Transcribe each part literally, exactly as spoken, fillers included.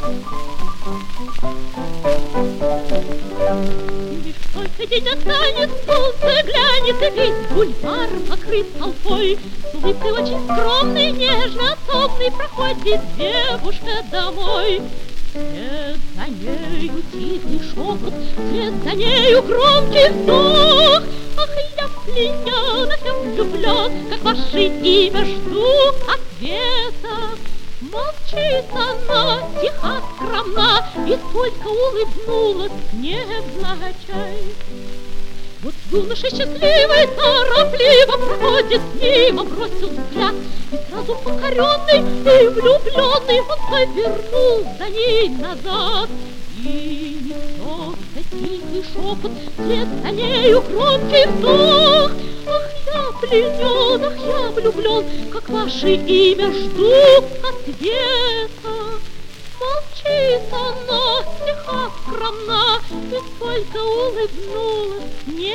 Только день настанет, солнце глянет, и весь бульвар покрыт толпой. С улыбкой очень скромной, нежно, томной проходит девушка домой. Вслед за нею тихий шепот, вслед за нею громкий вздох. Ах, я пленен, я влюблен, как ваше имя жду ответа. Молчит она, тиха, скромна, и только улыбнулась невзначай. Вот юноша счастливый, торопливо проходит мимо, бросил взгляд, и сразу покоренный и влюбленный он повернул за ней назад. И несется тихий шепот, вслед за нею громкий вздох. Ах, я пленен, ах, я влюблен, как ваше имя жду ответа. Молчит она, тиха, скромна, и только улыбнулась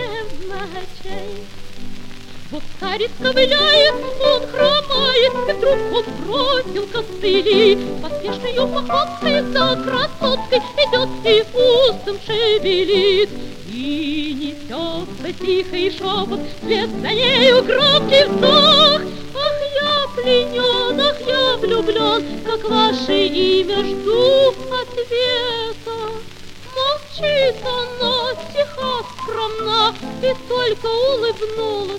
невзначай. Вот старец ковыляет, он хромает, и вдруг он бросил костыли. Поспешною походкой за красоткой идет и устом шевелит. И несется тихий шепот, вслед за нею громкий вздох. Ах, я пленен, ах, я влюблен, как ваше имя жду ответа. Молчит она, тиха, скромна, и только улыбнулась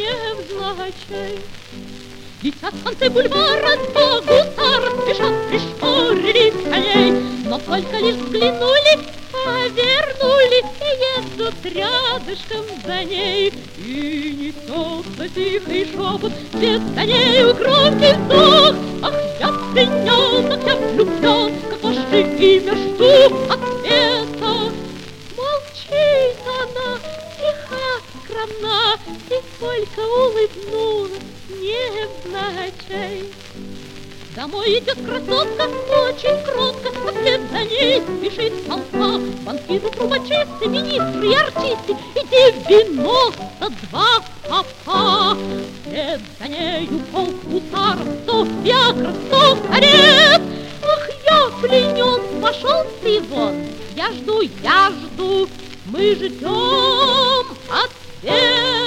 невзначай. Летят в конце бульвара два гусара, спешат, пришпорили коней, но только лишь взглянули, повернули и едут рядышком за ней. И несется тихий шепот, вслед за нею громкий вздох. Ах, я пленен, ах, я влюблен, как ваше имя жду ответа. Молчит она, тиха, скромна, и только улыбнулась невзначай. Домой идет красотка, очень кротко, а вслед за ней спешит толпа. Банкиры, трубочисты, министры и артисты, и девяносто два папа. Вслед за нею полк гусаров, сто фиакров, сто карет. Ах, я пленен, пошел ты вон, я жду, я жду, мы ждем ответ.